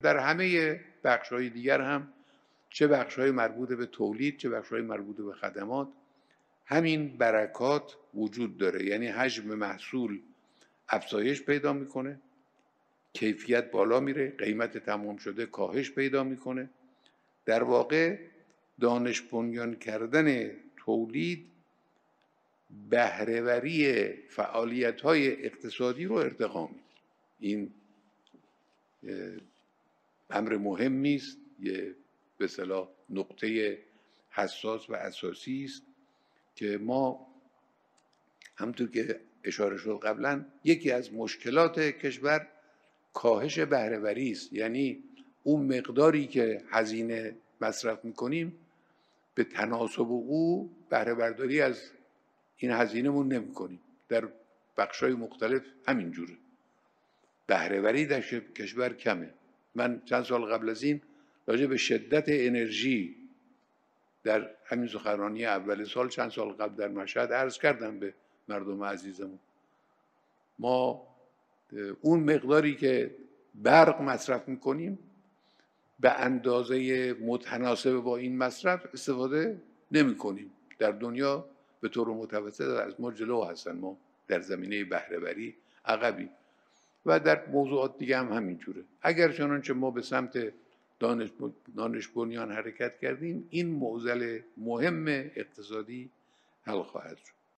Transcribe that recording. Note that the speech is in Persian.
در همه بخش‌های دیگر هم، چه بخش‌های مربوط به تولید، چه بخش‌های مربوط به خدمات، همین برکات وجود داره. یعنی حجم محصول افزایش پیدا میکنه، کیفیت بالا میره، قیمت تمام شده کاهش پیدا میکنه. در واقع دانش بنیان کردن تولید بهره‌وری فعالیت‌های اقتصادی رو ارتقا میده. این امر مهمی است، یه به اصطلاح نقطه حساس و اساسی است که ما همونطور که اشاره شد قبلا، یکی از مشکلات کشور کاهش بهره‌وری است. یعنی اون مقداری که هزینه مصرف میکنیم به تناسب او بهره برداری از این هزینه‌مون نمی‌کنیم. در بخش‌های مختلف همین جوره، بهره‌وری در کشور کمه. من چند سال قبل از این راجع به شدت انرژی در همین سخنرانی اول سال چند سال قبل در مشهد عرض کردم به مردم عزیزمون. ما اون مقداری که برق مصرف میکنیم به اندازه متناسب با این مصرف استفاده نمی کنیم. در دنیا به طور متوسط از ما جلو هستن، ما در زمینه بهره‌وری عقبی و در موضوعات دیگه هم همینجوره. اگر چنانچه ما به سمت دانش بنیان حرکت کردیم، این معضل مهم اقتصادی حل خواهد شد.